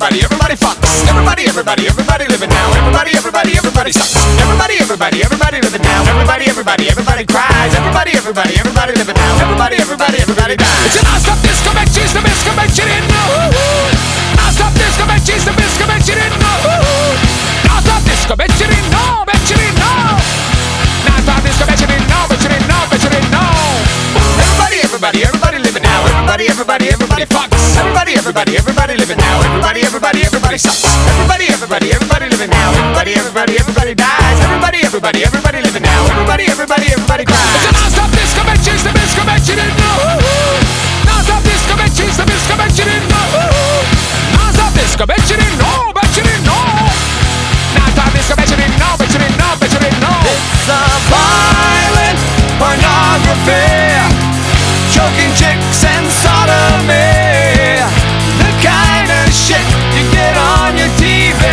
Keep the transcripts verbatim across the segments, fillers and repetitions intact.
everybody, everybody fucks. Everybody, everybody, everybody living now. Everybody, everybody, everybody sucks. Everybody, everybody, everybody living now. Everybody, everybody, everybody cries. Everybody, everybody, everybody living now. Everybody, everybody, everybody dies. It's a non-stop disco matches, the disco match you didn't know. Non-stop disco matches, the disco match you didn't know. Non-stop disco match you didn't know, bet you didn't know. Non-stop disco match you didn't know, bet you didn't know, bet you didn't know. Everybody, everybody, everybody living now. Everybody, everybody, everybody fucks. Everybody, everybody, everybody living now. Everybody, everybody, everybody sucks. Everybody, everybody, everybody living now. Everybody, everybody, everybody dies. Everybody, everybody, everybody living now. Everybody, everybody, everybody cries. It's a non-stop disco matches, the disco match you didn't know. Non-stop disco matches, the disco match you didn't know. Non-stop disco match you didn't know, bet you didn't know. Non-stop disco match you didn't know, bet you didn't know, bet you didn't know. It's a violent pornography, choking chicks and sodomy, the kind of shit you get on your T V.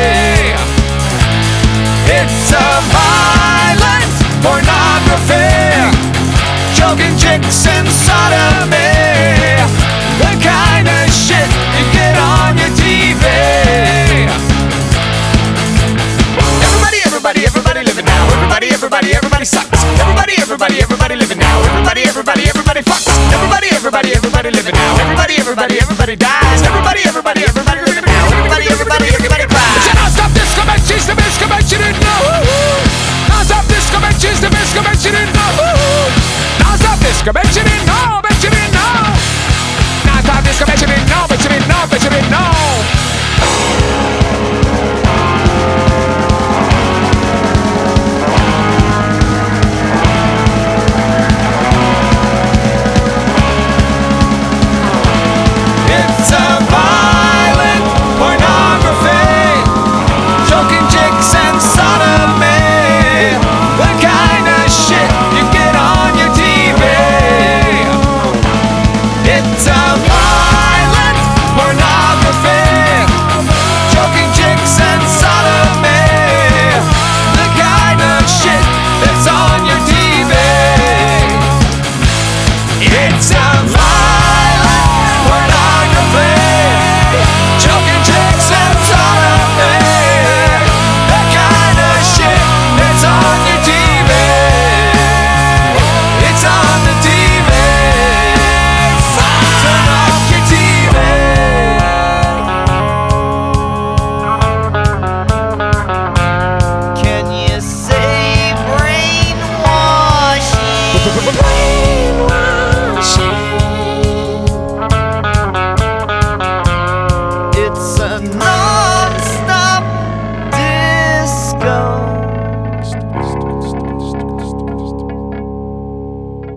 It's a violent pornography, choking chicks and sodomy, the kind of shit you get on your T V. Everybody, everybody, everybody living now. Everybody, everybody, everybody sucks. Everybody, everybody, everybody living now. Everybody, everybody, everybody fucks. Everybody, everybody, everybody living now. Everybody, everybody, everybody dies. Everybody, everybody, everybody living now. Everybody, everybody, everybody cries. It's a non-stop disco matches, the disco match you didn't know. Non-stop disco matches, the disco match you didn't know. Non-stop disco match you didn't know, bet you didn't know. Non-stop disco match you didn't know, bet you didn't know, bet you didn't know. It's a violent pornography, choking chicks and sodomy, the kind of shit you get on your T V. It's a violent pornography, choking chicks and sodomy, the kind of shit that's on your T V. It's a violent pornography, choking chicks and sodomy, the kind of shit that's on your T V. It's on the T V. Turn off your T V. Can you say brainwashing? Brainwashing.